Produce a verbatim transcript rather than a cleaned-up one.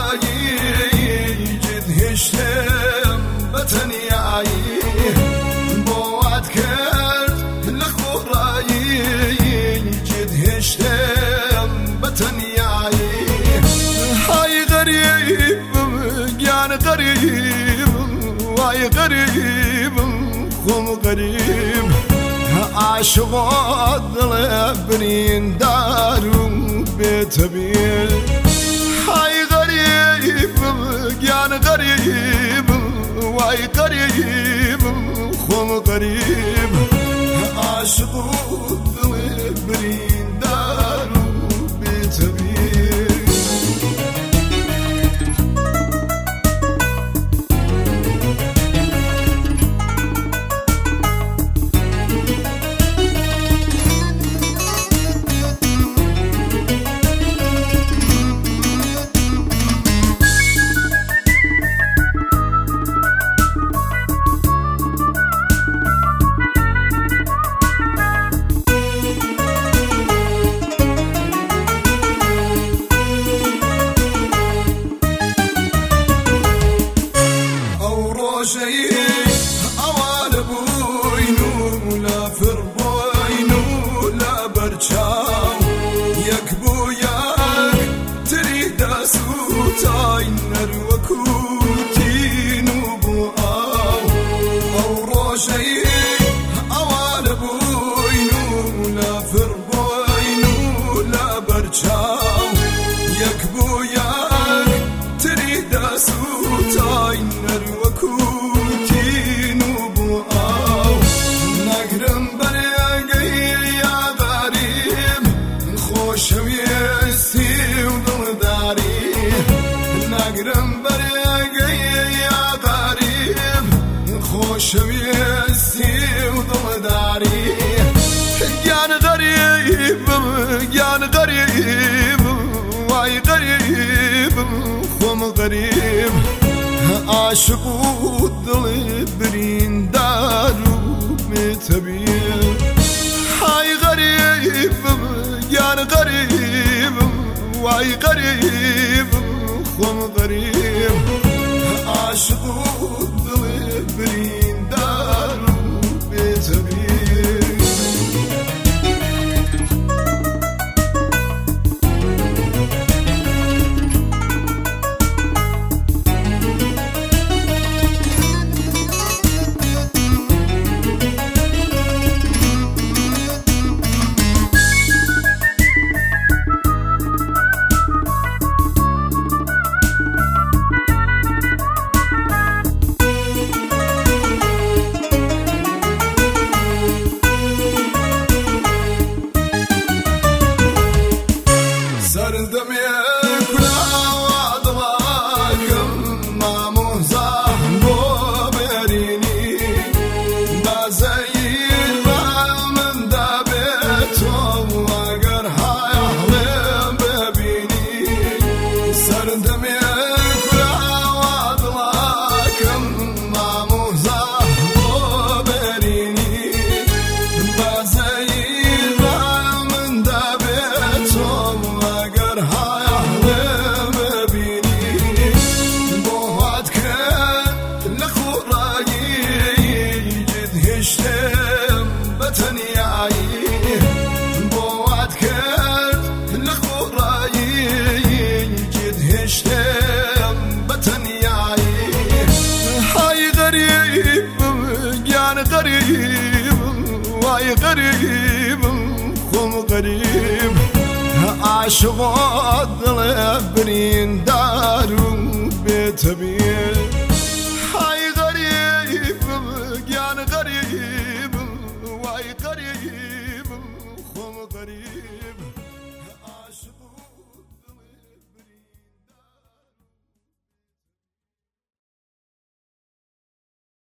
خورایی جد هشتم بتنیایی باید کرد لخورایی جد هشتم بتنیایی های غریبم گیان غریبم وای غریبم خم غریب عاشقات دل برین دارم بتبیل های غریبم گیان غریبم وای غریبم خم غریب عاشقات دل برین دارم بتبیل اوان بوینو لا فربوینو لا برچاو یک بو یک ترید سوتای نروکو تینو بو آو او روشی اوان بوینو لا فربوینو لا برچاو یک بو یک ترید سوتای نروکو شويستي وضمداري جان غريب جان غريب واي غريب خم غريب عاشق والضل برين دارو متبين هاي غريب جان غريب واي غريب خم غريب عاشق والضل برين واي غريب خم غريب عاشق الضل برين دارو بتبيل هاي غريب جان غريب واي غريب خم غريب